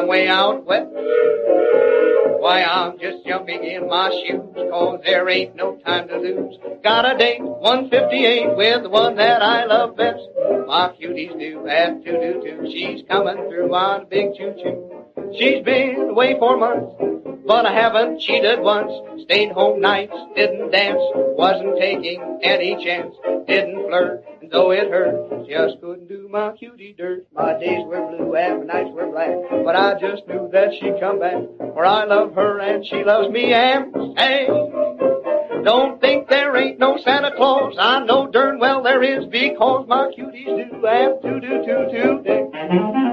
I'm way out west. Why, I'm just jumping in my shoes, 'cause there ain't no time to lose. Got a date, 158, with the one that I love best. My cuties do have to do too. She's coming through on a big choo-choo. She's been away for months, but I haven't cheated once. Stayed home nights, didn't dance, wasn't taking any chance. Didn't flirt, and though it hurt, just couldn't do my cutie dirt. My days were blue and my nights were black, but I just knew that she'd come back. For I love her and she loves me, and hey, don't think there ain't no Santa Claus. I know darn well there is, because my cuties do have to do today.